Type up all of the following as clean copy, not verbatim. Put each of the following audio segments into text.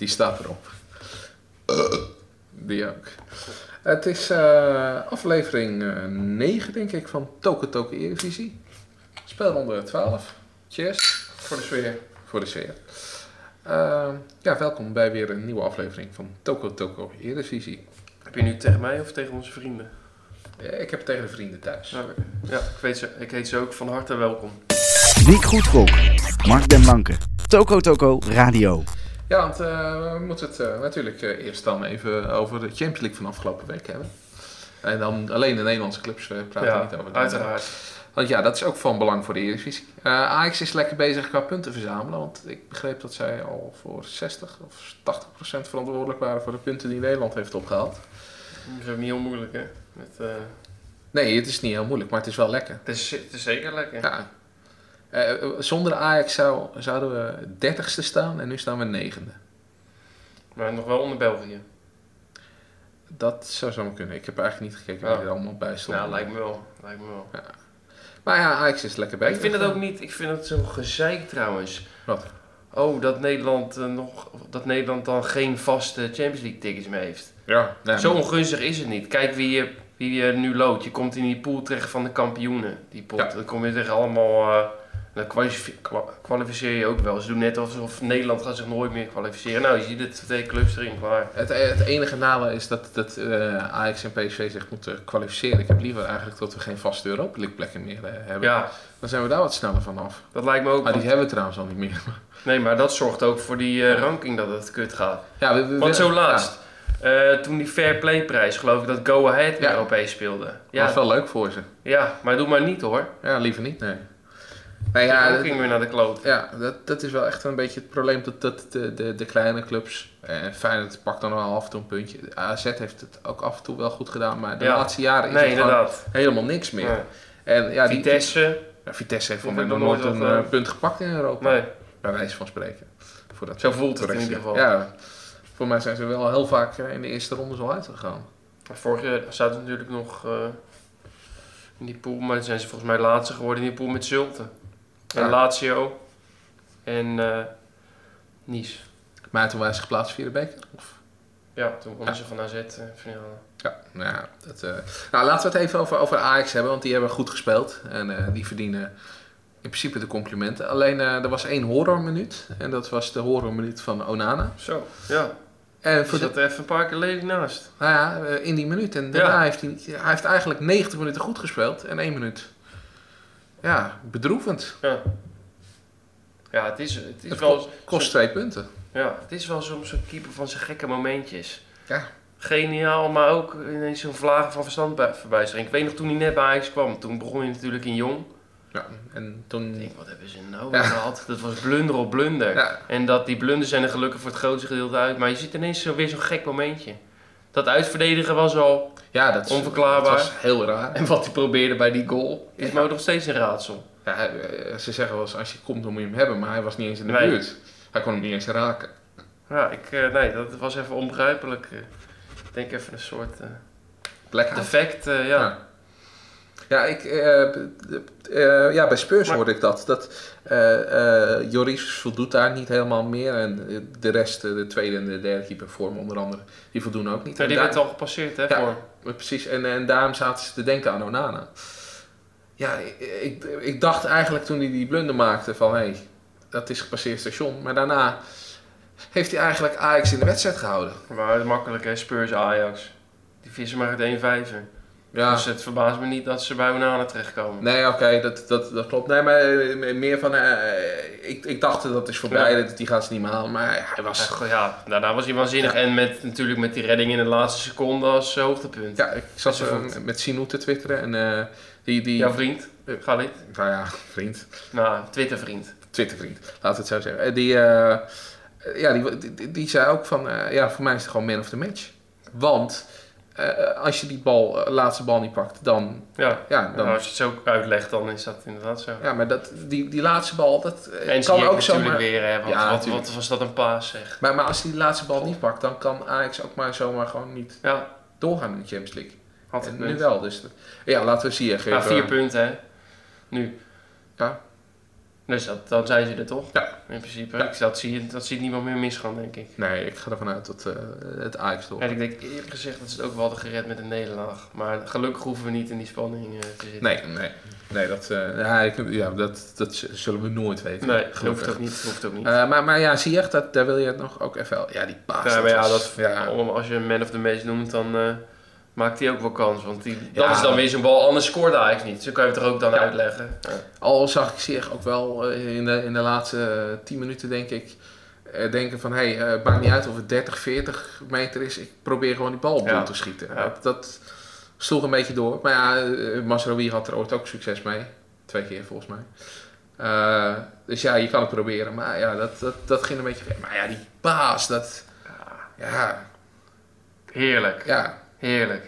Die staat erop. Die ook. Het is aflevering 9, denk ik, van Toco Toco Eredivisie. Speelronde 12. Cheers. Voor de sfeer. Voor de sfeer. Welkom bij weer een nieuwe aflevering van Toco Toco Eredivisie. Heb je nu tegen mij of tegen onze vrienden? Ik heb het tegen de vrienden thuis. Ja, ik heet ze ook van harte welkom. Wiek Goedvolk, Mark den Blanke, Toco Toco Radio. Ja, want we moeten het natuurlijk eerst dan even over de Champions League van afgelopen week hebben. En dan alleen de Nederlandse clubs praten niet over. Uiteraard. Want ja, dat is ook van belang voor de Eredivisie. Ajax is lekker bezig qua punten verzamelen. Want ik begreep dat zij al voor 60 of 80% verantwoordelijk waren voor de punten die Nederland heeft opgehaald. Dat is ook niet heel moeilijk, hè? Nee, het is niet heel moeilijk, maar het is wel lekker. Het is zeker lekker. Ja. Zonder Ajax zouden we 30ste staan en nu staan we 9e. Maar nog wel onder België. Dat zou zomaar kunnen. Ik heb eigenlijk niet gekeken wie er allemaal bij stond. Ja, lijkt me wel. Ja. Maar ja, Ajax is lekker bezig. Ik vind het ook niet. Ik vind het zo gezeik trouwens. Wat? Oh, dat Nederland dan geen vaste Champions League tickets meer heeft. Ja. Nee, Zo ongunstig is het niet. Kijk wie je nu loodt. Je komt in die pool terecht van de kampioenen. Die pot. Ja. Dan kom je tegen allemaal... dan kwalificeer je ook wel. Ze doen net alsof Nederland gaat zich nooit meer kwalificeren. Nou, je ziet het 2 clubs erin. Klaar. Het enige nadeel is dat Ajax en PSV zich moeten kwalificeren. Ik heb liever eigenlijk dat we geen vaste Europa League plekken meer hebben. Ja. Dan zijn we daar wat sneller van af. Dat lijkt me ook. Maar die hebben we trouwens al niet meer. Nee, maar dat zorgt ook voor die ranking dat het kut gaat. Ja, Want zo laatst. Toen die Fair Play prijs, geloof ik dat Go Ahead weer Europees speelde. Ja. Dat is wel leuk voor ze. Ja, maar doe maar niet hoor. Ja, liever niet, nee. Nee, de ranking weer naar de kloot. Ja, dat is wel echt een beetje het probleem dat de kleine clubs... Feyenoord pakt dan wel af en toe een puntje. AZ heeft het ook af en toe wel goed gedaan, maar de laatste jaren is het gewoon helemaal niks meer. Nee. En, ja, Vitesse. Vitesse heeft voor mij nog nooit een punt gepakt in Europa. Nee. Bij wijze van spreken. Zo voelt het in ieder geval. Ja, voor mij zijn ze wel heel vaak in de eerste ronde zo uitgegaan. Vorig jaar zaten ze natuurlijk nog in die pool, maar dan zijn ze volgens mij laatste geworden in die pool met Zulte. En Lazio en Nice. Maar toen waren ze geplaatst via de beker? Of? Ja, toen wonnen ze van AZ finale. Ja, nou laten we het even over Ajax hebben, want die hebben goed gespeeld. En die verdienen in principe de complimenten. Alleen er was 1 horrorminuut. En dat was de horrorminuut van Onana. Zo, ja. En die zat er even een paar keer lelijk naast. Nou ja, in die minuut. En daarna heeft hij heeft eigenlijk 90 minuten goed gespeeld. En 1 minuut. Ja, bedroevend. Ja, het wel... Kost 2 punten. Ja, het is wel soms zo'n keeper van zijn gekke momentjes. Ja. Geniaal, maar ook ineens zo'n vlagen van verstand verbijstering. Ik weet nog toen hij net bij Ajax kwam. Toen begon hij natuurlijk in Jong. Ja, en toen... Ik denk, wat hebben ze nou gehad? Dat was blunder op blunder. Ja. En dat die blunders zijn er gelukkig voor het grootste gedeelte uit. Maar je ziet ineens weer zo'n gek momentje. Dat uitverdedigen was al onverklaarbaar. Dat was heel raar. En wat hij probeerde bij die goal is me nog steeds een raadsel. Ja, ze zeggen wel eens, als je komt dan moet je hem hebben. Maar hij was niet eens in de buurt. Hij kon hem niet eens raken. Ja, nee, dat was even onbegrijpelijk. Ik denk even een soort defect, Ja, bij Spurs hoorde ik dat Joris voldoet daar niet helemaal meer. En de rest, de tweede en de derde keeper voor hem onder andere, die voldoen ook niet. Ja, die werd al gepasseerd, hè? Ja, precies. En daarom zaten ze te denken aan Onana. Ja, ik dacht eigenlijk toen hij die blunder maakte van, hé, dat is gepasseerd station. Maar daarna heeft hij eigenlijk Ajax in de wedstrijd gehouden. Maar makkelijk, hè? Spurs, Ajax. Die vissen maar het 1-5. Ja. Dus het verbaast me niet dat ze bij Onana terechtkomen. Nee, oké, dat klopt. Nee, maar meer van... ik dacht dat is voorbij, die gaat ze niet meer halen. Maar hij was... Daarna was hij waanzinnig. Ja. En natuurlijk met die redding in de laatste seconde als hoogtepunt. Ja, ik zat met Sinou te twitteren. En jouw vriend, Galit? Nou ja, vriend. Nou, Twittervriend. Twittervriend, laten we het zo zeggen. Die zei ook van... voor mij is het gewoon man of the match. Want... als je die laatste bal niet pakt, dan... dan als je het zo uitlegt, dan is dat inderdaad zo. Ja, maar die laatste bal, dat en kan ook zomaar... natuurlijk weer, hè, wat was dat een paas, zeg. Maar als hij die laatste bal niet pakt, dan kan Ajax ook maar zomaar gewoon niet doorgaan in de Champions League. En nu wel, dus... Ja, laten we zien. 4 punten, hè. Nu. Ja. Dus dan zijn ze er toch? Ja. In principe. Ja. Dat ziet niemand meer misgaan, denk ik. Nee, ik ga ervan uit dat het Ajax toch. En ik denk eerlijk gezegd dat ze het ook wel hadden gered met een nederlaag. Maar gelukkig hoeven we niet in die spanning te zitten. Nee, dat zullen we nooit weten. Nee, gelukkig. hoeft ook niet. Maar ja, zie je echt, daar wil je het nog ook even... Ja, die paas. Ja, maar ja, was- als je een man of the match noemt, dan maakt hij ook wel kans. Want dat Ja. is dan weer zo'n bal, anders scoort Ajax niet. Zo kan je het er ook dan Ja. uitleggen. Ja. Al zag ik Ziyech ook wel in de laatste 10 minuten, denk ik... denken van, het maakt niet uit of het 30, 40 meter is. Ik probeer gewoon die bal op doel te schieten. Ja. Dat sloeg een beetje door. Maar ja, Mazraoui had er ooit ook succes mee. 2 keer volgens mij. Dus ja, je kan het proberen. Maar ja, dat ging een beetje ver. Maar ja, die paas, dat... Ja, Heerlijk. ja. Heerlijk.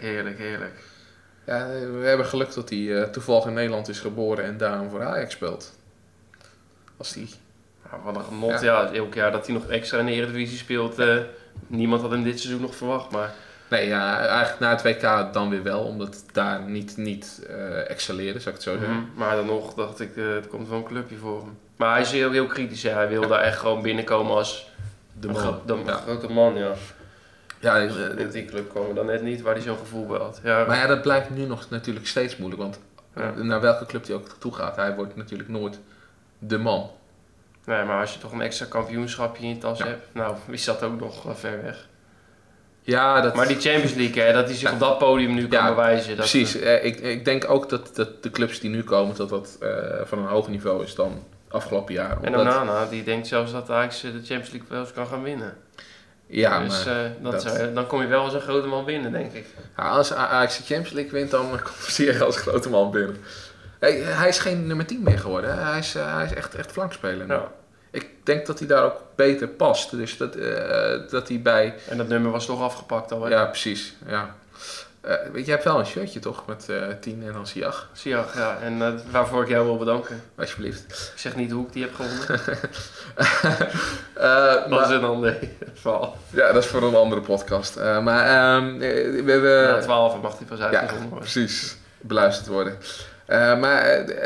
Ja, we hebben geluk dat hij toevallig in Nederland is geboren en daarom voor Ajax speelt. Als die... Ja, wat een genot, ja. Elk jaar dat hij nog extra in de Eredivisie speelt. Niemand had hem dit seizoen nog verwacht, maar... Nee, ja, eigenlijk na het WK dan weer wel, omdat het daar niet excelleerde, zou ik het zo zeggen. Maar dan nog dacht ik, het komt wel een clubje voor hem. Maar hij is heel kritisch, hè. Hij wil daar echt gewoon binnenkomen als De man. een grote man, ja. Ja, In die club kwam we dan net niet waar hij zo'n gevoel bij had. Ja. maar ja, dat blijft nu nog natuurlijk steeds moeilijk, want Ja. naar welke club hij ook toe gaat, hij wordt natuurlijk nooit de man. Nee, maar als je toch een extra kampioenschapje in je tas hebt, nou, is dat ook nog ver weg. Ja, dat... Maar die Champions League, hè, dat hij zich op dat podium nu kan bewijzen. Dat, precies. Ik denk ook dat de clubs die nu komen, dat van een hoger niveau is dan afgelopen jaar. En Onana, die denkt zelfs dat Ajax de Champions League wel eens kan gaan winnen. Ja, dus maar dan kom je wel als een grote man binnen, denk ik. ja, als Ajax de Champions League wint, dan komt Ziyech als grote man binnen. Hij is geen nummer 10 meer geworden. Hè? Hij is echt flankspeler. Ja. Ik denk dat hij daar ook beter past. Dus dat hij bij... En dat nummer was toch afgepakt al, hè? Ja, precies. Ja. Je hebt wel een shirtje toch? Met 10 en dan Ziyech. Ziyech, ja. En waarvoor ik jou wil bedanken. Alsjeblieft. Ik zeg niet hoe ik die heb gewonnen. Dat Maar- is een ander verhaal. ja, dat is voor een andere podcast. Maar we hebben... Na 12 mag die pas ja, uitgezonden worden. precies. Beluisterd worden. Maar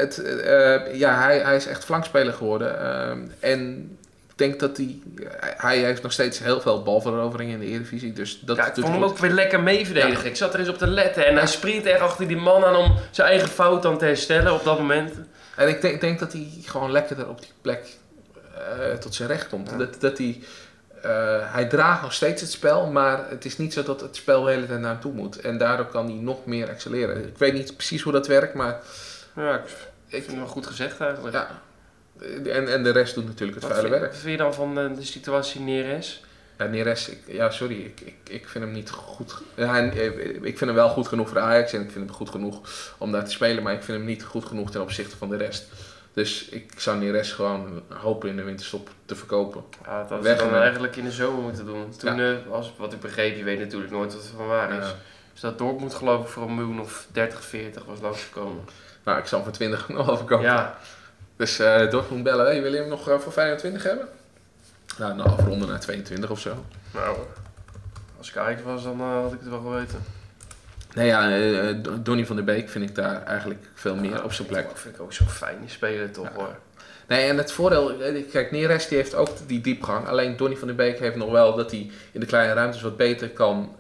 hij is echt flankspeler geworden. En ik denk dat hij heeft nog steeds heel veel balveroveringen in de Eredivisie. Dus dat Ja, ik doet vond hem goed. ook weer lekker meeverdedigen. Ik zat er eens op te letten en hij sprint echt achter die man aan om zijn eigen fout dan te herstellen op dat moment. En ik denk dat hij gewoon lekkerder op die plek tot zijn recht komt. Ja. Dat hij draagt nog steeds het spel, maar het is niet zo dat het spel de hele tijd naar hem toe moet. En daardoor kan hij nog meer excelleren. Ik weet niet precies hoe dat werkt, maar... Ja, ik vind het wel goed gezegd eigenlijk. Ja. En de rest doet natuurlijk het vuile werk. Wat vind je dan van de situatie Neres? Ja, Neres, ik vind hem niet goed. Ja, ik vind hem wel goed genoeg voor de Ajax en ik vind hem goed genoeg om daar te spelen, maar ik vind hem niet goed genoeg ten opzichte van de rest. Dus ik zou Neres gewoon hopen in de winterstop te verkopen. Ja, dat Weg we dan ermee. eigenlijk in de zomer moeten doen. Toen, wat ik begreep, je weet natuurlijk nooit wat er van waar is. Ja. Dus dat Dortmund geloof ik voor een miljoen of 30, 40 was langsgekomen. Nou, ik zal hem voor 20 nog wel verkopen. Ja, Dus Dortmund bellen, hey, wil je hem nog voor 25 hebben? Nou, afronden naar 22 of zo. nou, als ik Ajax was, dan had ik het wel geweten. Nee, ja, Donny van der Beek vind ik daar eigenlijk veel meer op zijn plek. Dat vind ik ook zo'n fijne speler toch Ja. hoor. Nee, en het voordeel, kijk, Neres die heeft ook die diepgang. Alleen Donny van der Beek heeft nog wel dat hij in de kleine ruimtes wat beter kan,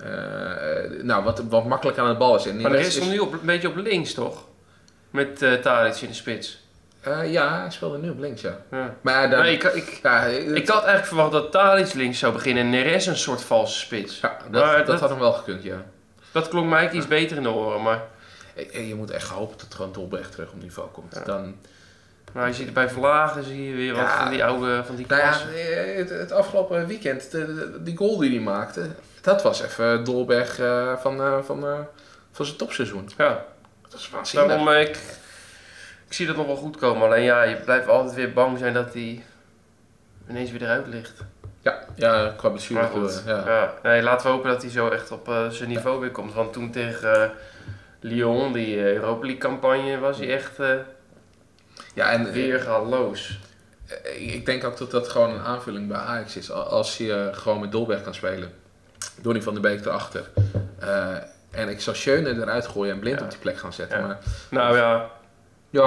wat makkelijker aan de bal is. En Maar Neres er is hem nu een beetje op links toch? Met Tadic in de spits. ja, hij speelde nu op links, ja. Ja. Maar daar, Nee, ik had eigenlijk verwacht dat Tadic links zou beginnen en Neres een soort valse spits. ja, maar dat had hem wel gekund, ja. Dat klonk mij iets beter in de oren, maar Je moet echt hopen dat gewoon Dolberg terug op niveau komt. Ja. Dan, nou, je ziet er bij Vlagen zie je weer wat Ja. van die oude, van die nou ja, klasse. het afgelopen weekend, die goal die hij maakte, dat was even Dolberg van zijn topseizoen. Ja, Dat is waanzinnig. daarom, ik zie dat nog wel goed komen. Alleen ja, je blijft altijd weer bang zijn dat hij ineens weer eruit ligt. Ja, qua blessure. Maar goed, Ja. Nee, laten we hopen dat hij zo echt op zijn niveau weer komt. Want toen tegen Lyon, die Europa League campagne, was hij echt Ja, en weergaloos. ik denk ook dat dat gewoon een aanvulling bij Ajax is. Als je gewoon met Dolberg kan spelen. Donny van der Beek erachter. En ik zou Schöne eruit gooien en Blind Ja. op die plek gaan zetten. Ja. Maar Nou ja, ja,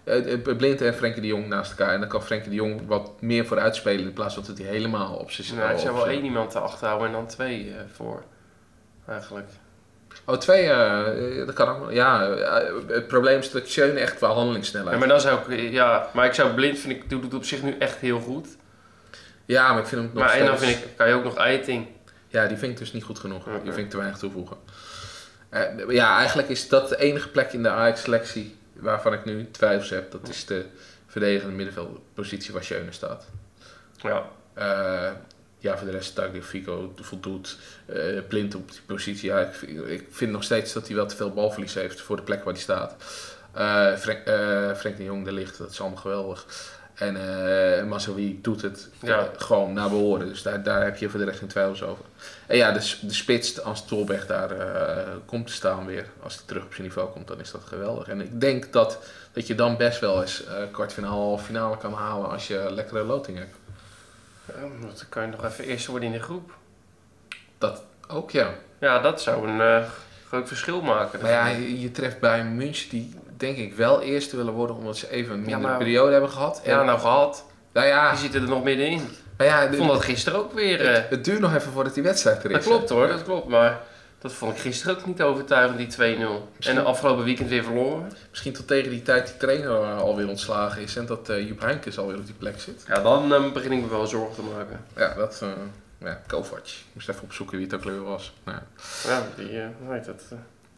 Blind en Frenkie de Jong naast elkaar. En dan kan Frenkie de Jong wat meer vooruit spelen in plaats van dat hij helemaal op zijn... Nou, ik zou wel 1 iemand te achterhouden en dan 2 voor. Eigenlijk. Oh, 2, dat kan ook. Ja, het probleem is dat Schöne echt qua handelingssnelheid. Ja, maar dan zou ik... Ja, maar ik zou Blind, vind ik, doet het op zich nu echt heel goed. Ja, maar ik vind hem nog Maar steeds... en dan vind ik, kan je ook nog Eiting. Ja, die vind ik dus niet goed genoeg. Okay. Die vind ik te weinig toevoegen. Ja, eigenlijk is dat de enige plek in de Ajax-selectie waarvan ik nu twijfels heb. Dat is de verdedigende middenveldpositie waar Schöne staat. Ja. Ja, voor de rest Tagliafico voldoet. Blind op die positie. Ja, ik vind nog steeds dat hij wel te veel balverlies heeft voor de plek waar hij staat. Frenkie de Jong, de ligt, dat is allemaal geweldig. En Mazraoui doet het gewoon naar behoren. Dus daar heb je voor de rest geen twijfels over. En ja, de spits, als Tolberg daar komt te staan weer, als hij terug op zijn niveau komt, dan is dat geweldig. En ik denk dat je dan best wel eens kwartfinale, halve finale kan halen als je lekkere loting hebt. Dan kan je nog even eerst worden in de groep. Dat ook, ja. Ja, dat zou een groot verschil maken. Maar ja, je treft bij München die denk ik wel eerste willen worden, omdat ze even een mindere periode hebben gehad. Ja, nou gehad. Nou ja, die zitten er nog middenin. Nou ja, ik vond dat gisteren ook weer... Het duurt nog even voordat die wedstrijd er is. Dat klopt hoor, dat klopt. Maar dat vond ik gisteren ook niet overtuigend, die 2-0. En de afgelopen weekend weer verloren. Misschien tot tegen die tijd die trainer alweer ontslagen is en dat Joep Heynckes alweer op die plek zit. Ja, dan begin ik me wel zorgen te maken. Ja, dat... Kovac. Ik moest even opzoeken wie het ook weer was. Nou. Ja, die... hoe heet dat?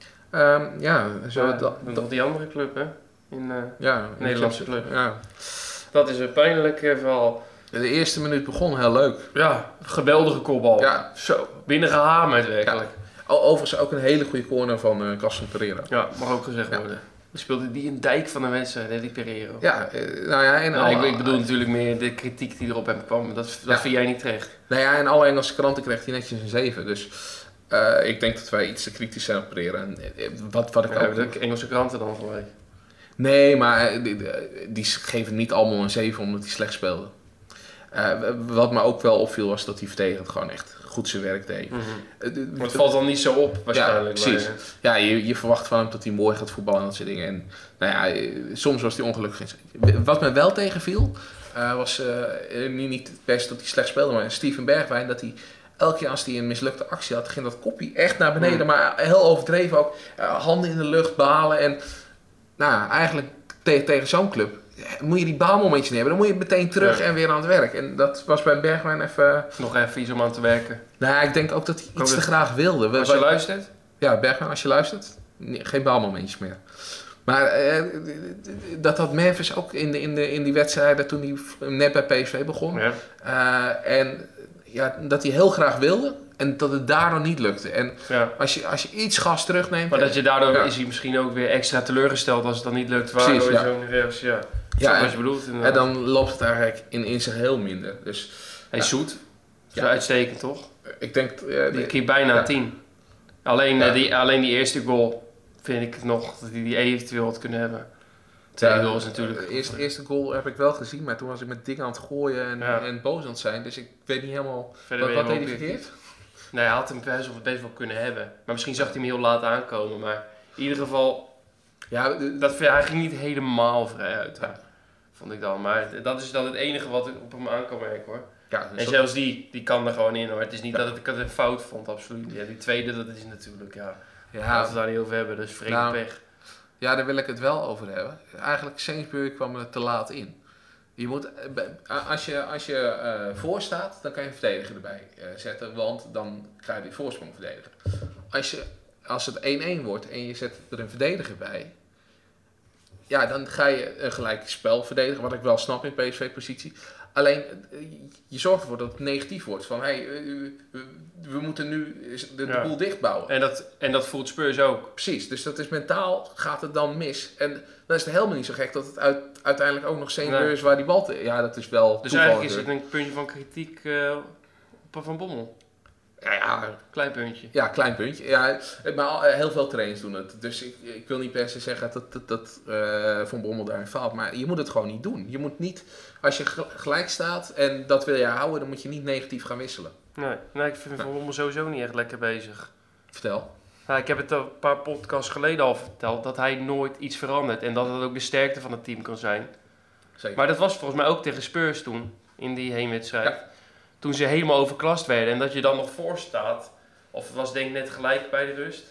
Dat die andere club, hè? In ja, Nederlandse club. Ja. Dat is een pijnlijk verhaal. De eerste minuut begon heel leuk. Ja, geweldige kopbal. Ja. Zo, binnengehamerd werkelijk. Ja. Overigens ook een hele goede corner van Carson Pereira. Ja, mag ook gezegd worden. Dan speelde die een dijk van de wedstrijd, hè, die Pereira. Ja, nou ja, en ik bedoel natuurlijk meer de kritiek die erop hem kwam. Dat vind jij niet terecht. Nou ja, in alle Engelse kranten kreeg hij netjes een 7. Dus ik denk dat wij iets te kritisch zijn op Pereira. En wat ik ook... Hebben de Engelse kranten dan gelijk? Nee, maar die geven niet allemaal een 7 omdat hij slecht speelde. Wat me ook wel opviel was dat hij verdedigend gewoon echt goed zijn werk deed. Mm-hmm. Maar het valt dan niet zo op waarschijnlijk. Ja, precies. Ja, je verwacht van hem dat hij mooi gaat voetballen en dat soort dingen. En nou ja, soms was hij ongelukkig. Wat me wel tegenviel, was niet best dat hij slecht speelde, maar Steven Bergwijn, dat hij elke keer als hij een mislukte actie had, ging dat koppie echt naar beneden. Maar heel overdreven ook. Handen in de lucht behalen. En nou, eigenlijk tegen zo'n club moet je die baalmomentjes niet hebben. Dan moet je meteen terug en weer aan het werk. En dat was bij Bergwijn even... Nog even iets om aan te werken. Nou, ik denk ook dat hij iets te graag wilde. Als je luistert? Ja, Bergwijn, als je luistert. Geen baalmomentjes meer. Maar dat had Memphis ook in die wedstrijden toen hij net bij PSV begon. Ja. En ja, dat hij heel graag wilde. En dat het daardoor niet lukte. En als je iets gas terugneemt... Maar dat je daardoor is hij misschien ook weer extra teleurgesteld als het dan niet lukt. Waardoor je zo'n reactie... Ja, wat je bedoelt. En dan loopt het eigenlijk in zijn heel minder. Dus, hij is zoet. Dat is uitstekend, toch? Ik denk... die keer bijna 10. Alleen die eerste goal vind ik nog dat hij die eventueel had kunnen hebben. Tweede goal is natuurlijk... De eerste goal heb ik wel gezien, maar toen was ik met dingen aan het gooien en boos aan het zijn. Dus ik weet niet helemaal... Wat deed hij verkeerd? Nee, hij had hem best wel kunnen hebben. Maar misschien zag hij hem heel laat aankomen. Maar in ieder geval... Ja, hij ging niet helemaal vrij uit. Ja. Vond ik dan. Maar dat is dan het enige wat ik op hem aan kan merken, hoor. Ja, dus en zelfs die kan er gewoon in, hoor. Het is niet dat ik het een fout vond, absoluut. Ja, die tweede, dat is natuurlijk... Laten we het daar niet over hebben. Dus vreemd pech. Ja, daar wil ik het wel over hebben. Eigenlijk, Sainsbury kwam er te laat in. Je moet, als je voor staat, dan kan je een verdediger erbij zetten, want dan ga je die voorsprong verdedigen. Als het 1-1 wordt en je zet er een verdediger bij, ja, dan ga je een gelijk spel verdedigen, wat ik wel snap in PSV-positie. Alleen, je zorgt ervoor dat het negatief wordt. Van, we moeten nu de boel dichtbouwen. En dat voelt Spurs ook. Precies, dus dat is mentaal, gaat het dan mis. En dan is het helemaal niet zo gek dat het uiteindelijk ook nog Sainsbury is waar die bal... Ja, dat is wel dus eigenlijk is het een puntje van kritiek op Van Bommel. Ja, klein puntje. Ja, klein puntje. Ja, maar heel veel trainers doen het. Dus ik wil niet per se zeggen dat Van Bommel daarin faalt. Maar je moet het gewoon niet doen. Je moet niet, als je gelijk staat en dat wil je houden, dan moet je niet negatief gaan wisselen. Nee, ik vind Van Bommel sowieso niet echt lekker bezig. Vertel. Ja, ik heb het een paar podcasts geleden al verteld, dat hij nooit iets verandert. En dat het ook de sterkte van het team kan zijn. Zeker. Maar dat was volgens mij ook tegen Spurs toen, in die heenwedstrijd. Ja. Toen ze helemaal overklast werden en dat je dan nog voor staat. Of het was denk ik net gelijk bij de rust.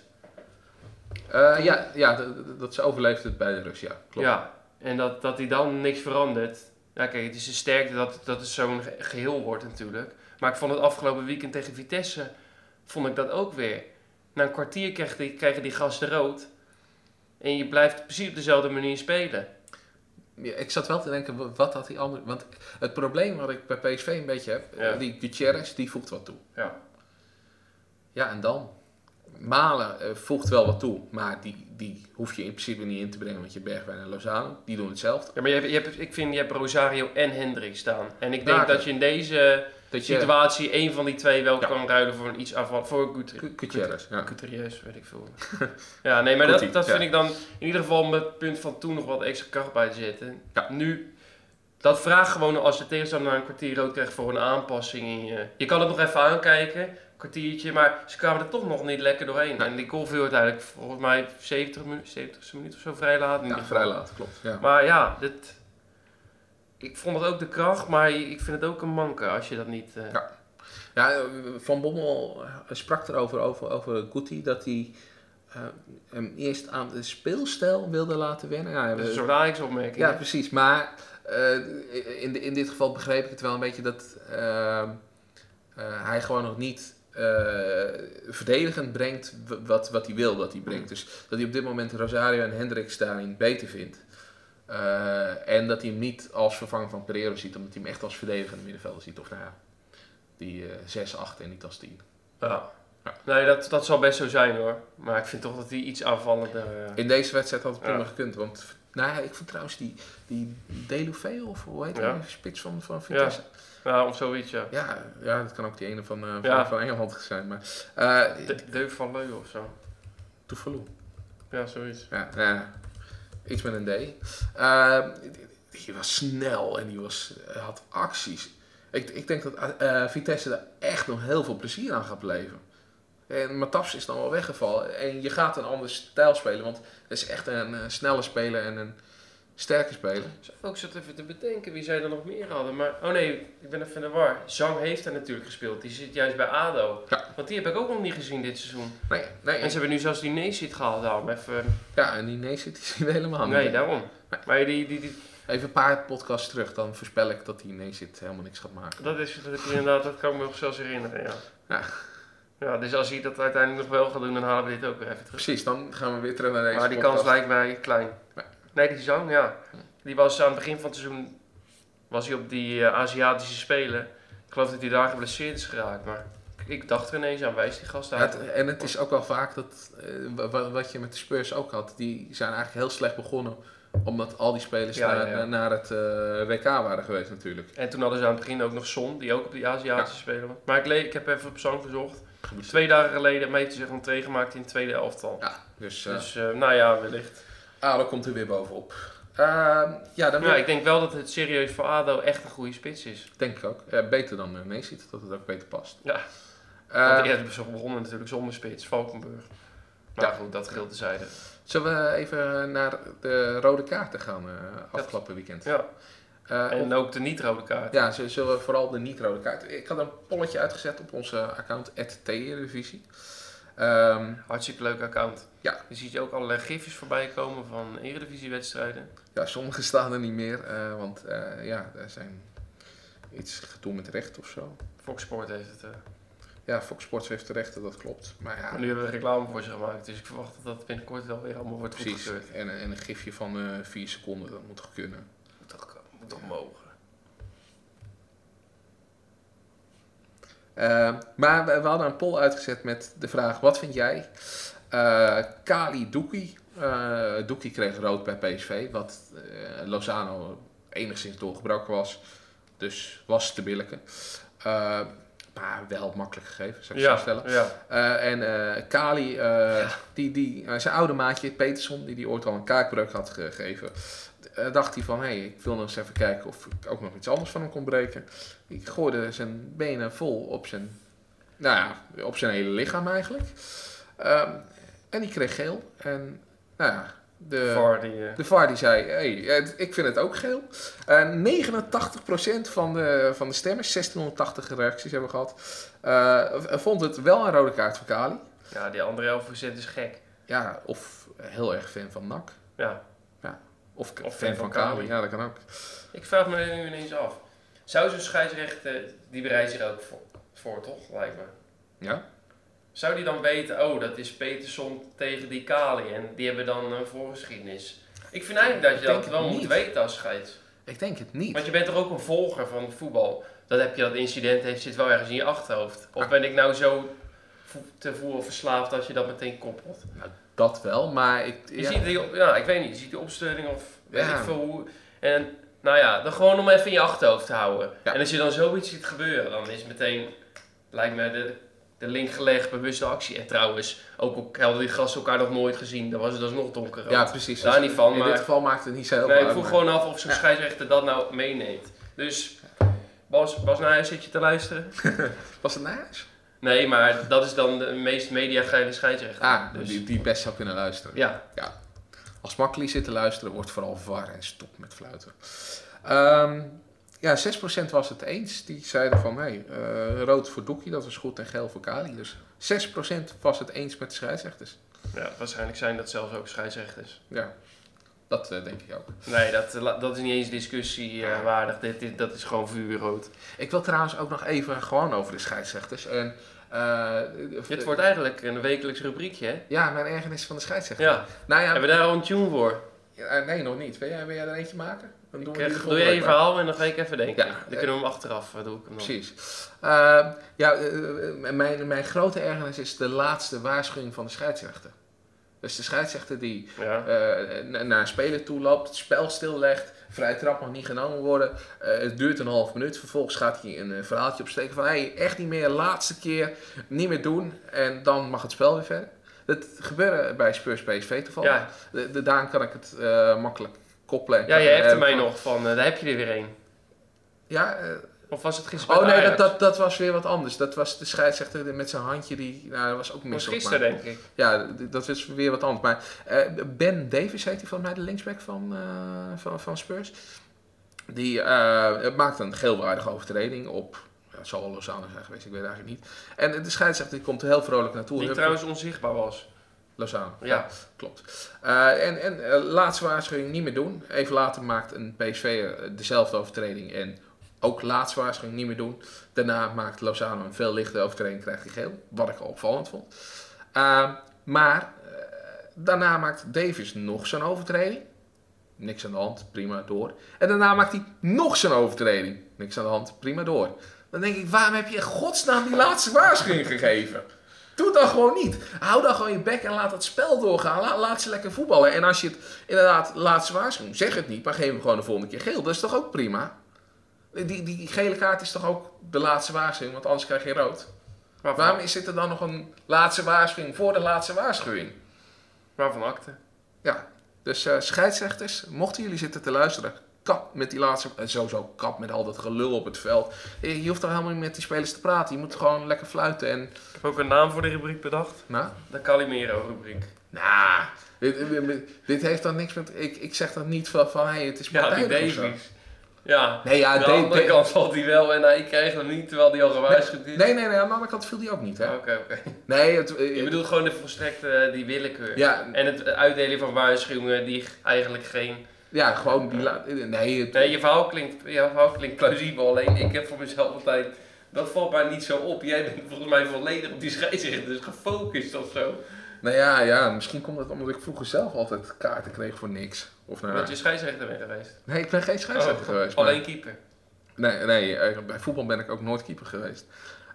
Dat ze overleefde het bij de rust, ja. Klopt. Ja, en dat hij dan niks verandert. Ja, kijk, het is de sterkte dat het zo'n geheel wordt natuurlijk. Maar ik vond het afgelopen weekend tegen Vitesse, vond ik dat ook weer. Na een kwartier krijgen die gasten rood. En je blijft precies op dezelfde manier spelen. Ja, ik zat wel te denken, wat had die andere... Want het probleem wat ik bij PSV een beetje heb, Ja. die Gutierrez, die voegt wat toe. Ja. Ja, en dan? Malen voegt wel wat toe, maar die hoef je in principe niet in te brengen, want je Bergwijn en Lozano, die doen hetzelfde. Ja, maar ik vind je hebt Rosario en Hendrik staan. En ik denk Ja, dat je in deze Dat je situatie één van die twee wel Ja. kan ruilen voor een iets aanval. Voor Gutierrez, ja. Gutierrez, weet ik veel. Ja, nee, maar Guti, dat vind ja. ik dan in ieder geval met het punt van toen nog wat extra kracht bij te zetten. Ja. Nu, dat vraagt gewoon als de tegenstander na een kwartier rood krijgt voor een aanpassing. Je kan het nog even aankijken, een kwartiertje, maar ze kwamen er toch nog niet lekker doorheen. Nee. En die goal viel uiteindelijk volgens mij 70 minuten of zo vrij laat. in ieder Ja, geval. vrij laat, klopt. Ja. Maar ja, ik vond het ook de kracht, maar ik vind het ook een manke als je dat niet... Ja, Van Bommel sprak erover over Guti, dat hij hem eerst aan de speelstijl wilde laten wennen. Ja, dat is een soort Ajax-opmerking. ja, hè? precies. Maar in dit geval begreep ik het wel een beetje dat hij gewoon nog niet verdedigend brengt wat hij wil dat hij brengt. Dus dat hij op dit moment Rosario en Hendricks daarin beter vindt. En dat hij hem niet als vervanger van Pereiro ziet, omdat hij hem echt als verdedigende middenvelder ziet. Of nou ja, die 6, 8 en niet als 10. Ja. Ja. Nee, dat zal best zo zijn hoor. Maar ik vind toch dat hij iets aanvallender... In deze wedstrijd had het prima Ja. gekund. Want nou ja, ik vond trouwens die Deulofeu, of hoe heet Ja. die spits van Vitesse. Ja, of zoiets, ja. Ja, dat kan ook die ene van Engeland zijn. Maar Deuf van Leu of zo. Toevallig. Ja, zoiets. Ja, iets met een D. Die was snel en die had acties. Ik denk dat Vitesse daar echt nog heel veel plezier aan gaat beleven. En Mataps is dan wel weggevallen. En je gaat een ander stijl spelen. Want het is echt een snelle speler en een sterke speler. Ik zat even te bedenken wie zij er nog meer hadden. Maar, oh nee, ik ben even in de war. Zhang heeft daar natuurlijk gespeeld. Die zit juist bij ADO. Ja. Want die heb ik ook nog niet gezien dit seizoen. Nee, En ze hebben nu zelfs die Neesit gehaald. Daarom even... ja, en die Neesit die zien we helemaal niet. Nee, daarom. Nee. Maar die... Even een paar podcasts terug, dan voorspel ik dat die Neesit helemaal niks gaat maken. Dat inderdaad, dat kan ik me nog zelfs herinneren, ja. Ja. Ja, dus als hij dat uiteindelijk nog wel gaat doen, dan halen we dit ook weer even terug. Precies, dan gaan we weer terug naar deze Maar die podcast. kans lijkt mij klein. Nee. Nee, die Zhang, ja. Die was aan het begin van het seizoen was hij op die Aziatische Spelen. Ik geloof dat hij daar geblesseerd is geraakt, maar ik dacht er ineens aan, wijs die gast Ja, uit. en het is ook wel vaak dat, wat je met de Spurs ook had, die zijn eigenlijk heel slecht begonnen. Omdat al die spelers naar het WK waren geweest natuurlijk. En toen hadden ze aan het begin ook nog Son, die ook op die Aziatische Spelen was. Maar ik heb even op Zhang gezocht. 2 dagen geleden heeft hij zich een tree gemaakt in het tweede elftal. Ja, dus Nou ja, wellicht. ADO komt er weer bovenop. Ik denk wel dat het serieus voor ADO echt een goede spits is. Denk ik ook. Beter dan Neesit, dat het ook beter past. Ja. Want eerst begonnen natuurlijk zonder spits, Valkenburg. Maar Ja. goed, dat geldt tezijde. Zullen we even naar de rode kaarten gaan afgelopen weekend? Ja. En ook de niet-rode kaart. Ja, zullen we vooral de niet-rode kaart. Ik had een polletje uitgezet op onze account @T-Eredivisie. Hartstikke leuk account. Ja. Je ziet ook allerlei gifjes voorbij komen van eredivisiewedstrijden. Ja, sommige staan er niet meer, want er zijn iets gedoe met recht of zo. Fox Sport heeft het. Ja, Fox Sports heeft de rechten, dat klopt. Maar ja, Maar nu hebben we reclame voor ze gemaakt, dus ik verwacht dat dat binnenkort wel weer allemaal wordt precies. goedgekeurd. En een gifje van 4 seconden, dat moet toch kunnen. Moet toch mogen. Maar we hadden een poll uitgezet met de vraag, wat vind jij? Kali Doekie. Doekie kreeg rood bij PSV, wat Lozano enigszins doorgebroken was. Dus was te billijken. Maar wel makkelijk gegeven, zou ik zo stellen. Ja. En Kali, zijn oude maatje Peterson, die ooit al een kaakbreuk had gegeven, dacht hij van, ik wil nog eens even kijken of ik ook nog iets anders van hem kon breken. Ik gooide zijn benen vol op zijn hele lichaam eigenlijk. En die kreeg geel. En nou ja, de VAR die zei, ik vind het ook geel. 89% van de stemmers, 1680 reacties hebben we gehad, vond het wel een rode kaart voor Kali. Ja, die andere 11% is gek. Ja, of heel erg fan van NAC. Ja. Of fan van Kali. Ja, dat kan ook. Ik vraag me nu ineens af. Zou zo'n scheidsrechter, die bereidt zich ook voor toch, lijkt me. Ja? Zou die dan weten, dat is Peterson tegen die Kali en die hebben dan een voorgeschiedenis? Ik vind eigenlijk dat je dat wel moet weten als scheids. Ik denk het niet. Want je bent toch ook een volger van voetbal? Dat incident zit wel ergens in je achterhoofd. Of ben ik nou zo te voetbal verslaafd als je dat meteen koppelt? Nou, dat wel, maar ik weet niet. Je ziet die opstelling of weet ik veel hoe. En nou ja, dan gewoon om even in je achterhoofd te houden. Ja. En als je dan zoiets ziet gebeuren, dan is meteen, lijkt me de link gelegd, bewuste actie. En trouwens, ook al hadden die gasten elkaar nog nooit gezien, dan was het alsnog donker. Ja, precies. Daar niet van. In dit geval maakt het niet zo heel veel uit. Ik vroeg gewoon af of zo'n scheidsrechter dat nou meeneemt. Dus, Bas Nijhuis, zit je te luisteren? Was het Nijhuis? Nee, maar dat is dan de meest mediageile scheidsrechter. Dus. Die best zou kunnen luisteren. Ja. Als Makkeli zit te luisteren, wordt vooral VAR en stop met fluiten. 6% was het eens. Die zeiden van, rood voor Doekie, dat was goed, en geel voor Kali. Dus 6% was het eens met de scheidsrechters. Ja, waarschijnlijk zijn dat zelfs ook scheidsrechters. Ja, dat denk ik ook. Nee, dat is niet eens discussie waardig. Dat is gewoon vuurrood. Ik wil trouwens ook nog even gewoon over de scheidsrechters. En, dit wordt eigenlijk een wekelijks rubriekje, hè? Ja, mijn ergernis van de scheidsrechter. Ja. Nou ja, hebben we daar al een tune voor? Nee, nog niet. Wil jij er eentje maken? Dan doe je je verhaal en dan ga ik even denken. Dan kunnen we hem achteraf doe ik hem nog. Precies. Mijn grote ergernis is de laatste waarschuwing van de scheidsrechter. Dus de scheidsrechter die naar een speler toe loopt, het spel stillegt, vrije trap mag niet genomen worden. Het duurt een half minuut. Vervolgens gaat hij een verhaaltje opsteken van echt niet meer, laatste keer, niet meer doen. En dan mag het spel weer verder. Dat gebeurde bij Spurs PSV toevallig. Ja. Daarom kan ik het makkelijk koppelen. Ja, jij hebt er mij nog van, daar heb je er weer een. Ja. Of was het gisteren? Dat was weer wat anders. Dat was de scheidsrechter met zijn handje, dat was ook misselijk. Gisteren denk ik. Ja, dat was weer wat anders. Maar Ben Davies heet hij van mij, de linksback van Spurs. Die maakt een geelwaardige overtreding op, het zal wel Lozano zijn geweest, ik weet het eigenlijk niet. En de scheidsrechter die komt er heel vrolijk naartoe. Die trouwens onzichtbaar was. Lozano, ja klopt. Laatste waarschuwing niet meer doen. Even later maakt een PSV dezelfde overtreding en ook laatste waarschuwing niet meer doen. Daarna maakt Lozano een veel lichte overtreding, krijgt hij geel. Wat ik al opvallend vond. Maar daarna maakt Davies nog zo'n overtreding. Niks aan de hand, prima, door. En daarna maakt hij nog zo'n overtreding. Niks aan de hand, prima, door. Dan denk ik, waarom heb je in godsnaam die laatste waarschuwing gegeven? Doe het dan gewoon niet. Hou dan gewoon je bek en laat het spel doorgaan. Laat ze lekker voetballen. En als je het inderdaad laatste waarschuwing, zeg het niet, maar geef hem gewoon de volgende keer geel. Dat is toch ook prima? Die gele kaart is toch ook de laatste waarschuwing, want anders krijg je rood. Waarom zit er dan nog een laatste waarschuwing voor de laatste waarschuwing? Waarvan akte? Ja, dus scheidsrechters, mochten jullie zitten te luisteren, kap met die laatste, sowieso kap met al dat gelul op het veld. Je hoeft toch helemaal niet met die spelers te praten, je moet gewoon lekker fluiten. En... Ik heb ook een naam voor de rubriek bedacht. Nou? De Calimero-rubriek. Nou, dit heeft dan niks met, ik zeg dan niet van het is partijdig of zo. Ja, aan de andere kant valt hij wel en hij krijgt hem niet terwijl hij al gewaarschuwd is. Nee, aan de andere kant viel hij ook niet, hè? Oké. Nee, je bedoelt gewoon de volstrekte, die willekeur. Ja. En het uitdelen van waarschuwingen die eigenlijk geen... Ja, gewoon die... Nee, je verhaal klinkt plausibel, alleen ik heb voor mezelf altijd... Dat valt mij niet zo op. Jij bent volgens mij volledig op die scheidsrechter, dus gefocust of zo. Nou ja, misschien komt het omdat ik vroeger zelf altijd kaarten kreeg voor niks. Of dat je scheidsrechter bent geweest? Nee, ik ben geen scheidsrechter geweest. Alleen keeper? Nee, bij voetbal ben ik ook nooit keeper geweest.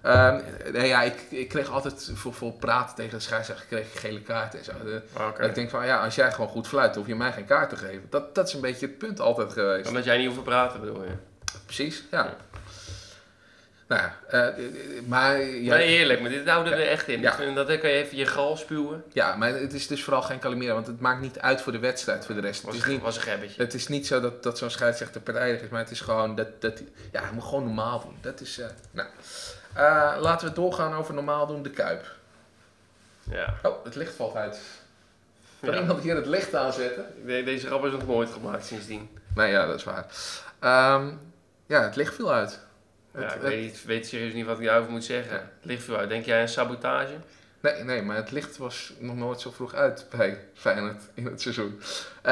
Ik kreeg altijd voor praten tegen de scheidsrechter kreeg ik gele kaarten en zo. Ik denk van als jij gewoon goed fluit, hoef je mij geen kaart te geven. Dat is een beetje het punt altijd geweest. Omdat jij niet hoeft te praten, bedoel je? Precies, ja. Nou ja, maar... Nee, eerlijk, maar dit houden we echt in. Ja. Dat kan je even je gal spuwen. Ja, maar het is dus vooral geen Calimero, want het maakt niet uit voor de wedstrijd, voor de rest. Was een gebbetje. Het is niet zo dat zo'n scheidsrechter partijdig is, maar het is gewoon hij moet gewoon normaal doen. Dat is, laten we doorgaan over normaal doen, de Kuip. Ja. Oh, het licht valt uit. Kan Ja. iemand hier het licht aanzetten? Deze grap is nog nooit gemaakt sindsdien. Nee, ja, dat is waar. Ja, het licht viel uit. Ja, ik weet serieus niet wat ik daarover moet zeggen. Ja. Het licht veel uit. Denk jij aan sabotage? Nee, maar het licht was nog nooit zo vroeg uit bij Feyenoord in het seizoen.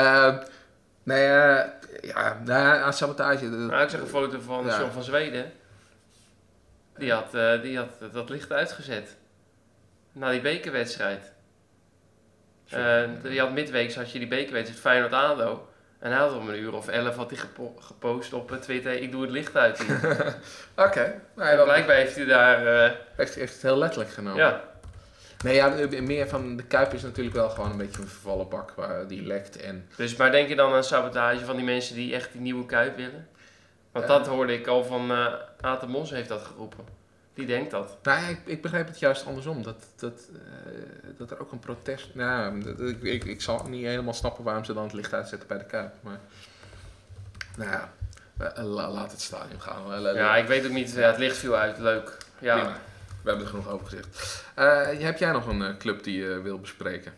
Aan sabotage. Nou, ik zag een foto van Ja. John van Zweden. Die had dat licht uitgezet. Na die bekerwedstrijd. Die had midweeks had je die bekerwedstrijd Feyenoord-ADO. En hij had om 11:00 had hij gepost op Twitter, ik doe het licht uit hier. Oké. Nou ja, En dan blijkbaar heeft hij daar... heeft het heel letterlijk genomen. ja. Nee, ja, meer van de Kuip is natuurlijk wel gewoon een beetje een vervallen bak waar die lekt. En Dus, maar denk je dan aan sabotage van die mensen die echt die nieuwe Kuip willen? Want dat hoorde ik al van Aad de Mos heeft dat geroepen. Die denkt dat. nou, ja, ik begrijp het juist andersom. Dat er ook een protest... Nou, ik zal niet helemaal snappen waarom ze dan het licht uitzetten bij de Kuip. Maar nou ja, laat het stadion gaan. Ja, ik weet ook niet. Ja, het licht viel uit. Leuk. Ja. Prima. We hebben er genoeg over gezegd. Heb jij nog een club die je wil bespreken?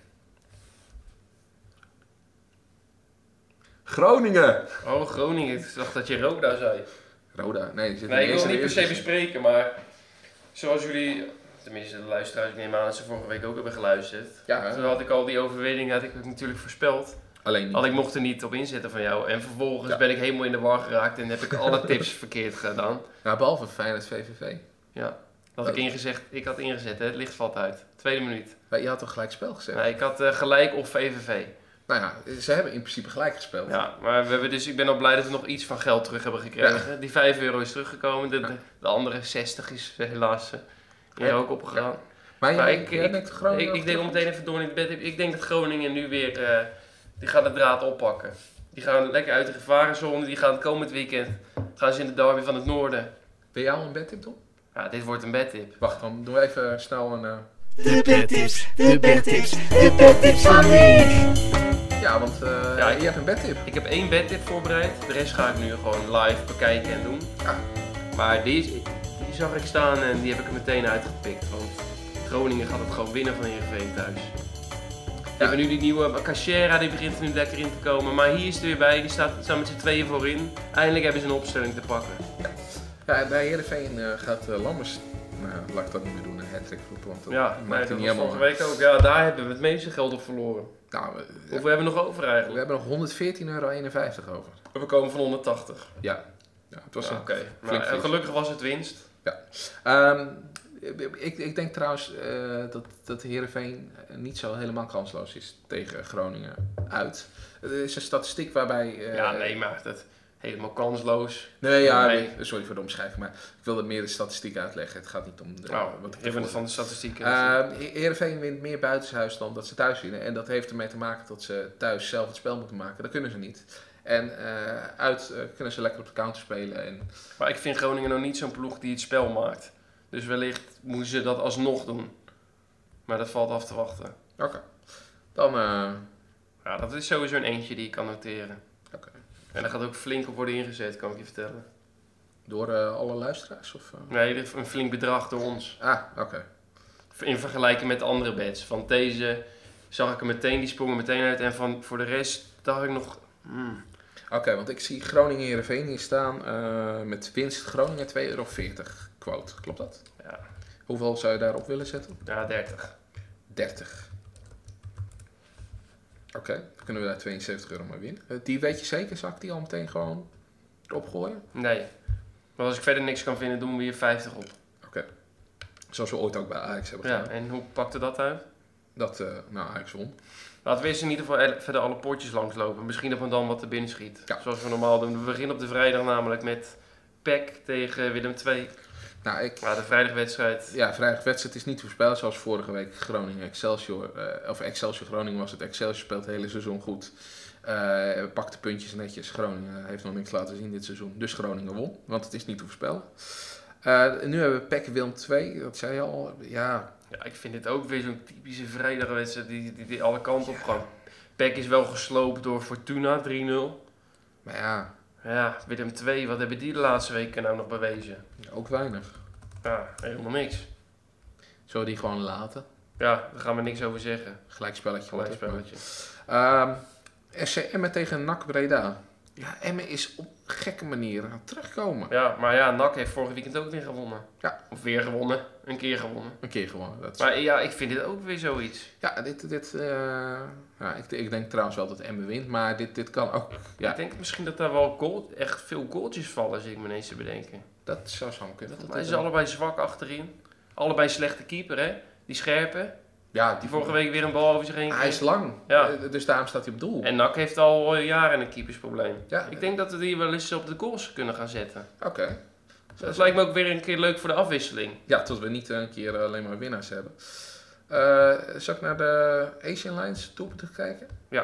Groningen! Oh, Groningen. Ik dacht dat je Roda zei. Roda, nee. Die zit Nee, ik wil eerst het in niet de per se eerste. bespreken, maar zoals jullie, tenminste de luisteraars, ik neem aan dat ze vorige week ook hebben geluisterd. Ja, Toen had ik al die overwinning, had ik natuurlijk voorspeld. alleen niet. Alleen ik mocht er niet op inzetten van jou. En vervolgens Ja. ben ik helemaal in de war geraakt en heb ik alle tips verkeerd gedaan. Ja, behalve Feyenoord VVV. Ja, dat had ik had ingezet, hè. Het licht valt uit. Tweede minuut. Maar je had toch gelijk spel gezegd? Nee, ik had gelijk of VVV. Nou ja, ze hebben in principe gelijk gespeeld. Ja, maar we hebben dus, ik ben al blij dat we nog iets van geld terug hebben gekregen. Die €5 is teruggekomen. De andere 60 is helaas hier ook opgegaan. Maar Maar jij denkt Groningen... ik denk om meteen even door in het bed. Ik denk dat Groningen nu weer, die gaat de draad oppakken. Die gaan lekker uit de gevarenzone. Die gaan het komend weekend, gaan ze in de derby van het noorden. Ben jij al een bedtip doen? Ja, dit wordt een bedtip. Wacht, dan doen we even snel een... De bedtips, de bedtips, de bedtips van Nick. Ja, want Ja, je hebt een bedtip. Ik heb 1 bedtip voorbereid. De rest ga ik nu gewoon live bekijken en doen. Ja. Maar die zag ik staan en die heb ik er meteen uitgepikt. Want Groningen gaat het gewoon winnen van Heerenveen thuis. We hebben nu die nieuwe Cachera, die begint er nu lekker in te komen. Maar hier is er weer bij, die staan met z'n tweeën voorin. Eindelijk hebben ze een opstelling te pakken. Ja, bij Heerenveen gaat Lammers... Nou, laat ik dat niet meer doen, een hat-trick roepen, want dat Ja, maakt nee, het dat niet was helemaal... vorige week ook. Ja, daar hebben we het meeste geld op verloren. Nou, Hoeveel hebben we nog over we eigenlijk? hebben nog €114,51 over. We komen van 180. Ja, het was Ja, een oké. flink Maar verlies. gelukkig was het winst. Ik denk trouwens dat Heerenveen niet zo helemaal kansloos is tegen Groningen uit. Er is een statistiek waarbij... Ja, nee, maar dat helemaal kansloos. Nee, ja, Nee. sorry voor de omschrijving, maar ik wilde meer de statistiek uitleggen. Het gaat niet om wat ik even ervoor- van de statistieken. Heerenveen wint meer buitenshuis dan dat ze thuis winnen. En dat heeft ermee te maken dat ze thuis zelf het spel moeten maken. Dat kunnen ze niet. En uit kunnen ze lekker op de counter spelen. En Maar ik vind Groningen nog niet zo'n ploeg die het spel maakt. Dus wellicht moeten ze dat alsnog doen. Maar dat valt af te wachten. oké. Dan... Ja, dat is sowieso een eentje die ik kan noteren. Oké. En daar gaat ook flink op worden ingezet, kan ik je vertellen. Door alle luisteraars? Of, Nee, een flink bedrag door ons. Oké. In vergelijking met de andere bets. Van deze zag ik er meteen, die sprongen meteen uit. En voor de rest dacht ik nog... Oké, want ik zie Groningen-Heerenveen hier staan met winst Groningen €2,40 quote. Klopt dat? Ja, Hoeveel zou je daarop willen zetten? ja 30. 30. Oké, dan kunnen we daar €72 mee winnen. Die weet je zeker? Zal ik die al meteen gewoon erop gooien? Nee. Maar als ik verder niks kan vinden, doen we hier 50 op. Oké. Zoals we ooit ook bij Ajax hebben Ja, gedaan. en hoe pakte dat uit? Dat, Ajax won. Laten we eens in ieder geval verder alle potjes langslopen. Misschien dat we dan wat te binnen schiet. Ja. Zoals we normaal doen. We beginnen op de vrijdag namelijk met PEC tegen Willem II. Nou, Ja, de vrijdagwedstrijd. Ja, vrijdagwedstrijd is niet voorspeld zoals vorige week Groningen-Excelsior. Of Excelsior-Groningen was het. Excelsior speelt het hele seizoen goed. Pakt de puntjes netjes. Groningen heeft nog niks laten zien dit seizoen. Dus Groningen won, want het is niet te voorspellen. Nu hebben we PEC Willem II. Dat zei je al. Ja, Ja, ik vind dit ook weer zo'n typische vrijdagwedstrijd die alle kanten op gaat. PEC is wel gesloopt door Fortuna 3-0. maar ja, Ja, Willem II, wat hebben die de laatste weken nou nog bewezen? ook weinig. Ja, helemaal niks. Zullen we die gewoon laten? Ja, daar gaan we niks over zeggen. Gelijkspelletje. Gelijkspelletje. SC Emmen tegen NAC Breda. Ja, Emmen is op gekke manier aan het terugkomen. Ja, maar ja, NAC heeft vorige weekend ook weer gewonnen. Ja. Of weer gewonnen. Een keer gewonnen. Een keer gewoon. Dat is... Maar ja, ik vind dit ook weer zoiets. Ja, ik denk trouwens wel dat Emmen wint, maar dit kan ook... Ja, Ik denk misschien dat daar wel echt veel goaltjes vallen, zit ik me ineens te bedenken. dat zou zo kunnen. Ze zijn allebei zwak achterin. Allebei slechte keeper, hè? Die scherpe. Ja, Die vorige week weer een bal over zich heen hij is kreeg. lang, Ja. Dus daarom staat hij op doel. En NAC heeft al jaren een keepersprobleem. Ja, Ik denk dat we die wel eens op de goals kunnen gaan zetten. Oké. Dat lijkt me ook weer een keer leuk voor de afwisseling. Ja, tot we niet een keer alleen maar winnaars hebben. Zal ik naar de Asian Lines doelpunten kijken? Ja.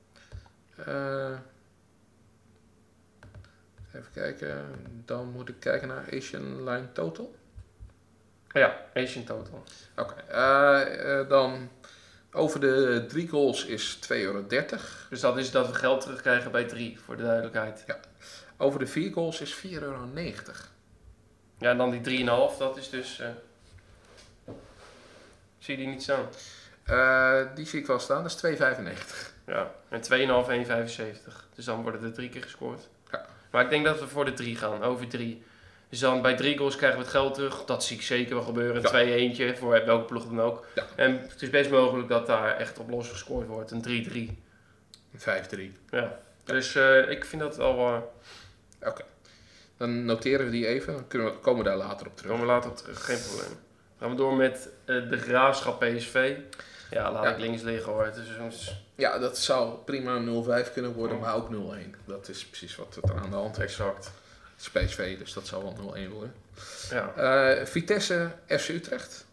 Even kijken. Dan moet ik kijken naar Asian Line Total. Ja, Asian Total. Oké. Dan over de 3 goals is €2,30. Dus dat is dat we geld terugkrijgen bij 3, voor de duidelijkheid. Over de 4 goals is €4,90. Ja, en dan die 3,5, dat is dus... Zie je die niet staan? Die zie ik wel staan, dat is €2,95. Ja, en 2,5, 1,75. Dus dan worden er 3 keer gescoord. Ja. Maar ik denk dat we voor de 3 gaan, over 3. Dus dan bij 3 goals krijgen we het geld terug. Dat zie ik zeker wel gebeuren. Ja. 2-1, voor welke ploeg dan ook. Ja. En het is best mogelijk dat daar echt op los gescoord wordt. Een 3-3. 5-3. Ja. Dus ik vind dat wel... Oké. Dan noteren we die even, dan komen we daar later op terug. Komen we later op terug, geen probleem. Dan gaan we door met de Graafschap PSV. Ja, laat ik links liggen hoor. Het is Ja, dat zou prima 0-5 kunnen worden, maar ook 0-1. Dat is precies wat er aan de hand is. exact. Het is PSV, dus dat zal wel 0-1 worden. Ja. Vitesse, FC Utrecht.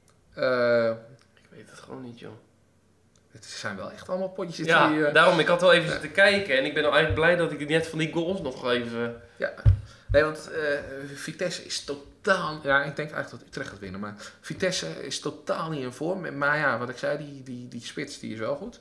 Ik weet het gewoon niet, joh. Het zijn wel echt allemaal potjes Ja, die... daarom. Ik had wel even zitten kijken. En ik ben al eigenlijk blij dat ik net van die goals nog even... Ja. Nee, want Vitesse is totaal... Ja, ik denk eigenlijk dat Utrecht gaat winnen. Maar Vitesse is totaal niet in vorm. Maar ja, wat ik zei, die spits die is wel goed.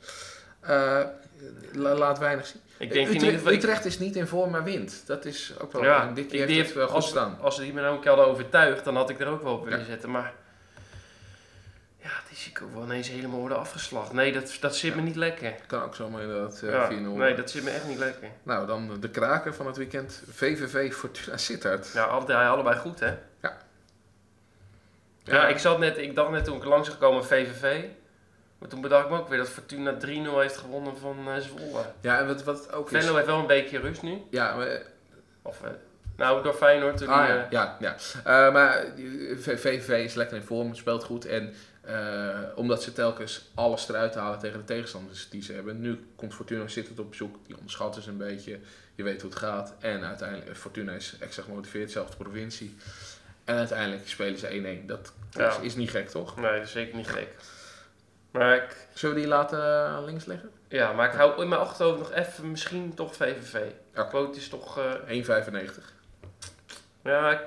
Laat weinig zien. Ik denk in ieder geval... Utrecht is niet in vorm, maar wint. Dat is ook wel... Ja, en dit keer heeft het wel goed staan. Als ze die me nou ook hadden overtuigd, dan had ik er ook wel op willen zetten. Maar... Ja, die zie ik ook wel ineens helemaal worden afgeslacht. Nee, dat zit me niet lekker. Kan ook zomaar inderdaad 4-0. Nee, dat zit me echt niet lekker. Nou, dan de kraker van het weekend. VVV Fortuna Sittard. Ja, allebei goed, hè? Ja. Ja, ik dacht net toen ik langs gekomen VVV. Maar toen bedacht ik me ook weer dat Fortuna 3-0 heeft gewonnen van Zwolle. Ja, en wat ook is... Venlo heeft wel een beetje rust nu. Ja, maar... Of, nou, door Feyenoord. Toen ja. Maar VVV is lekker in vorm, speelt goed. En omdat ze telkens alles eruit halen tegen de tegenstanders die ze hebben. Nu komt Fortuna Sittard op bezoek. Die onderschatten ze een beetje. Je weet hoe het gaat. En uiteindelijk, Fortuna is extra gemotiveerd, zelfs de provincie. En uiteindelijk spelen ze 1-1. Dat is niet gek, toch? Nee, dat is zeker niet gek. Maar Zullen we die laten links liggen? Ja, maar ik hou in mijn achterhoofd nog even misschien toch VVV. Ja. Quote is toch... 1,95. Ja,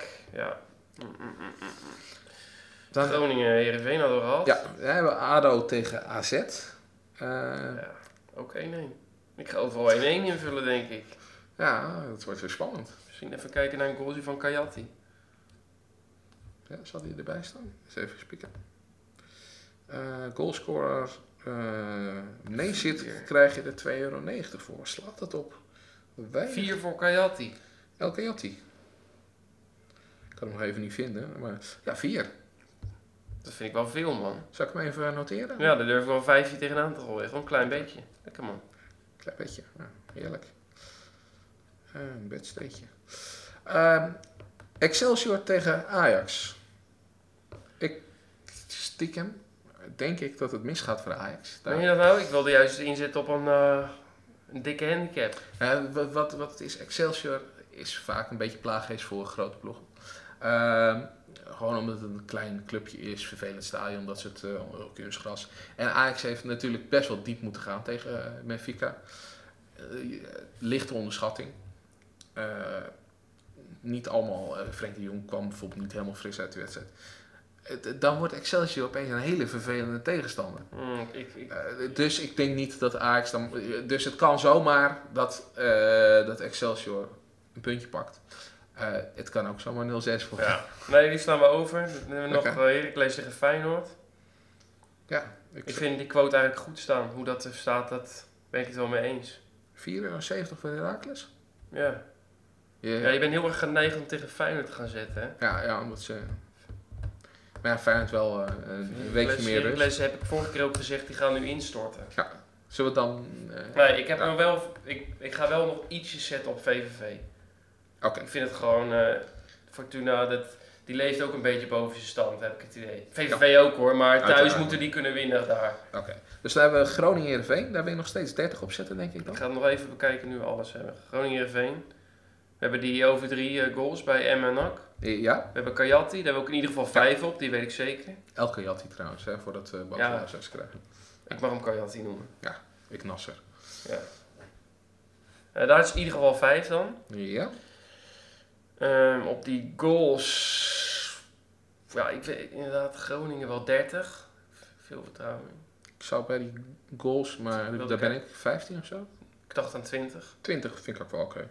Dan, Groningen, Heerenveen hadden we gehad. ja, we hebben ADO tegen AZ. Ja, ook 1-1. Ik ga overal 1-1 invullen, denk ik. Ja, dat wordt weer spannend. Misschien even kijken naar een goaltje van Kayati. Ja, zal die erbij staan? Eens even spieken. Goalscorer nee zit, krijg je er €2,90 voor. Slaat dat op? 4 voor Kayati. El Kayati. Ik kan hem nog even niet vinden, maar ja, 4. Dat vind ik wel veel, man. Zal ik hem even noteren? Ja, daar durf ik wel een 5 tegenaan te gooien. Gewoon een klein beetje. Lekker, man. Klein beetje, ja, heerlijk. Een bedsteetje. Excelsior tegen Ajax. Stiekem denk ik dat het misgaat voor Ajax. Denk je dat nou? Ik wilde juist inzetten op een dikke handicap. Wat het is, Excelsior is vaak een beetje plaaggeest voor grote ploegen. Gewoon omdat het een klein clubje is, vervelend stadion, dat soort kunstgras. En Ajax heeft natuurlijk best wel diep moeten gaan tegen Benfica. Lichte onderschatting. Niet allemaal, Frenkie de Jong kwam bijvoorbeeld niet helemaal fris uit de wedstrijd. Dan wordt Excelsior opeens een hele vervelende tegenstander. Dus ik denk niet dat Ajax dan... Dus het kan zomaar dat Excelsior een puntje pakt. Het kan ook zomaar 0-6 worden. Ja. Nee, die slaan we over. Dan hebben we nog Oké. Heracles tegen Feyenoord. Ja. Ik vind die quote eigenlijk goed staan. Hoe dat er staat, dat ben ik het wel mee eens. €4,70 voor Heracles? Ja. Yeah. Ja, je bent heel erg geneigd om tegen Feyenoord te gaan zetten, hè? Ja, omdat ze... Maar ja, Feyenoord wel een weekje meer rust. Heracles heb ik vorige keer ook gezegd, die gaan nu instorten. Ja. Zullen we dan... Nee, ik heb hem wel... Ik ga wel nog ietsjes zetten op VVV. Oké. Ik vind het gewoon... Fortuna, die leeft ook een beetje boven zijn stand, heb ik het idee. VVV ook hoor, maar thuis Uiteraard. moeten die kunnen winnen daar. Oké. Dus dan hebben we Groningen-Heerenveen. Daar wil je nog steeds 30 op zetten, denk ik dan? Ik ga het nog even bekijken nu we alles hebben. Groningen-Heerenveen. We hebben die over 3 goals bij Emmen en NAC. Ja. We hebben Kayati, daar hebben we ook in ieder geval 5 op, die weet ik zeker. Elke Jatti trouwens, hè, voordat we boven 6 krijgen. Ik mag hem Kayati noemen. Ik Nasser. Ja. Daar is in ieder geval 5 dan. Ja. Op die goals... Ja, ik weet inderdaad Groningen wel 30. Veel vertrouwen in. Ik zou bij die goals, maar daar ben ik 15 of zo. Ik dacht aan 20. 20 vind ik ook wel oké.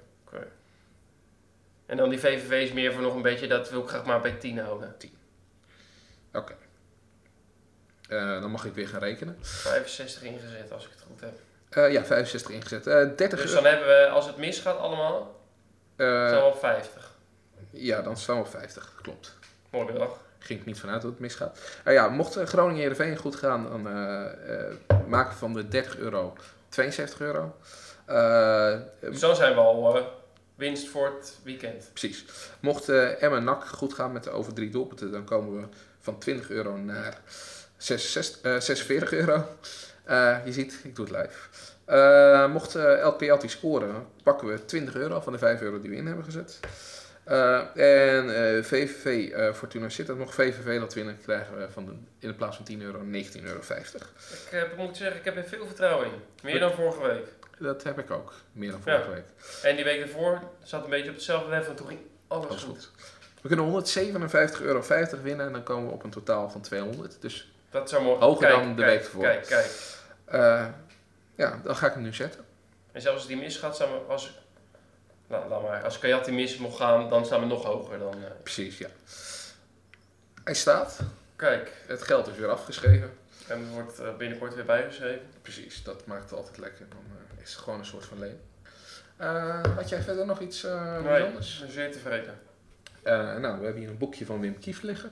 En dan die VVV is meer voor nog een beetje, dat wil ik graag maar bij 10 houden. Oké. Dan mag ik weer gaan rekenen. 65 ingezet als ik het goed heb. Ja, 65 ingezet. 30 Dus dan hebben we, als het misgaat allemaal, zijn we op 50. Ja, dan staan we op 50. Klopt. Mooie dag. Ging ik niet vanuit dat het misgaat. Mocht Groningen-Heerenveen goed gaan, dan maken we van de €30 €72. Zo zijn we al winst voor het weekend. Precies. Mocht Emmen-NAC goed gaan met de over 3 doelpunten, dan komen we van €20 naar €46. Je ziet, ik doe het live. Mocht LPLT scoren, pakken we €20 van de €5 die we in hebben gezet. En VVV Fortuna Sittard nog VVV laat winnen, krijgen we in de plaats van €10 €19,50. Ik moet zeggen, ik heb er veel vertrouwen in. Meer dan vorige week. Dat heb ik ook, meer dan vorige week. En die week ervoor zat een beetje op hetzelfde level en toen ging alles goed. We kunnen €157,50 winnen en dan komen we op een totaal van 200. Dus dat zou mooi. hoger dan de week ervoor. Kijk. Dan ga ik hem nu zetten. En zelfs als die misgaat, staan we als Kayati mis mocht gaan, dan staan we nog hoger dan... Precies, ja. Hij staat. Kijk. Het geld is weer afgeschreven. En het wordt binnenkort weer bijgeschreven. Precies, dat maakt het altijd lekker. Dan is het gewoon een soort van leen. Had jij verder nog iets bijzonders? Ik ben zeer tevreden. We hebben hier een boekje van Wim Kieft liggen.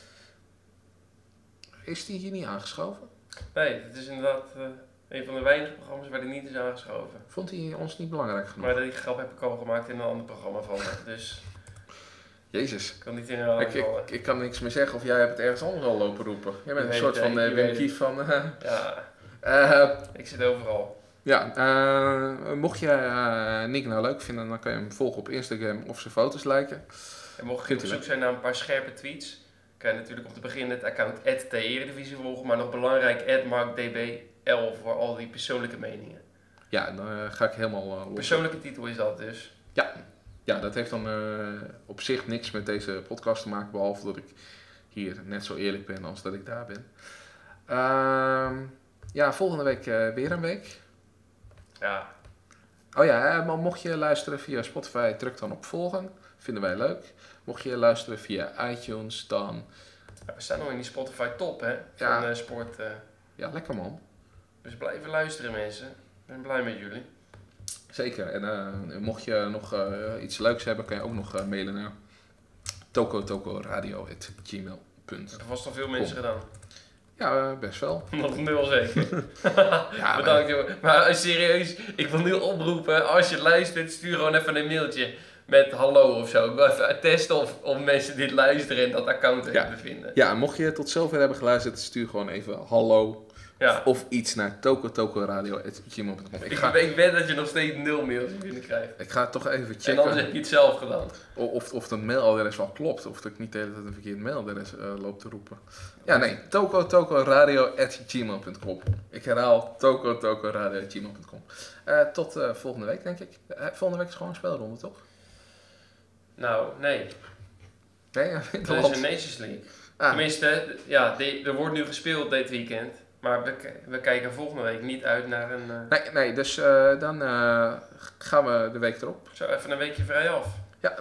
Is die hier niet aangeschoven? Nee, het is inderdaad een van de weinige programma's waar die niet is aangeschoven. Vond hij ons niet belangrijk genoeg? Maar die grap heb ik al gemaakt in een ander programma van me, dus... Jezus. Ik kan niet in herhaling ik kan niks meer zeggen of jij hebt het ergens anders al lopen roepen. Jij bent een soort van Wim Kieft van... ik zit overal. Mocht je Nick nou leuk vinden, dan kan je hem volgen op Instagram of zijn foto's liken. En mocht je op zoek zijn naar een paar scherpe tweets, kan je natuurlijk om te beginnen het account @Eredivisie volgen, maar nog belangrijk @MarkDBL voor al die persoonlijke meningen. Ja, dan ga ik helemaal los. Persoonlijke titel is dat dus. Ja, dat heeft dan op zich niks met deze podcast te maken, behalve dat ik hier net zo eerlijk ben als dat ik daar ben. Volgende week weer een week. Ja. Maar mocht je luisteren via Spotify, druk dan op volgen. Vinden wij leuk. Mocht je luisteren via iTunes, dan... Ja, we staan nog in die Spotify top, hè? Van sport. Ja, lekker man. Dus blijven luisteren, mensen. Ik ben blij met jullie. Zeker. En mocht je nog iets leuks hebben, kan je ook nog mailen naar tokotokoradio@gmail.com. Dat heeft vast al veel mensen gedaan. Ja, best wel. Nog 0 zeker. Bedankt jongen. Maar serieus, ik wil nu oproepen, als je luistert, stuur gewoon even een mailtje met hallo of zo. Ik wil even testen of mensen dit luisteren en dat account even vinden. Ja, mocht je tot zover hebben geluisterd, stuur gewoon even hallo of iets naar tokotokoradio@gmail.com. Ik weet dat je nog steeds 0 mails binnenkrijgt. Ik ga het toch even checken. En anders heb je het zelf gedaan. Of dat mailadres wel klopt. Of dat ik niet de hele tijd een verkeerd mailadres loop te roepen. Ja, nee. tokotokoradio@gmail.com. Ik herhaal tokotokoradio@gmail.com. Tot volgende week, denk ik. Volgende week is gewoon een spelronde, toch? Nou, nee. Nee, dat is een Nations League. Tenminste, er wordt nu gespeeld dit weekend. Maar we kijken volgende week niet uit naar een... Nee, dus dan gaan we de week erop. Zo, even een weekje vrij af. Ja.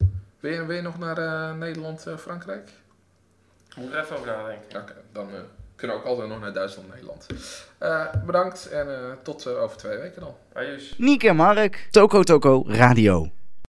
Wil je nog naar Nederland-Frankrijk? Moet er even over nadenken. Oké, dan kunnen ook altijd nog naar Duitsland, Nederland. Bedankt en tot over 2 weken dan. Adios. Niek en Mark, Toko Toko Radio.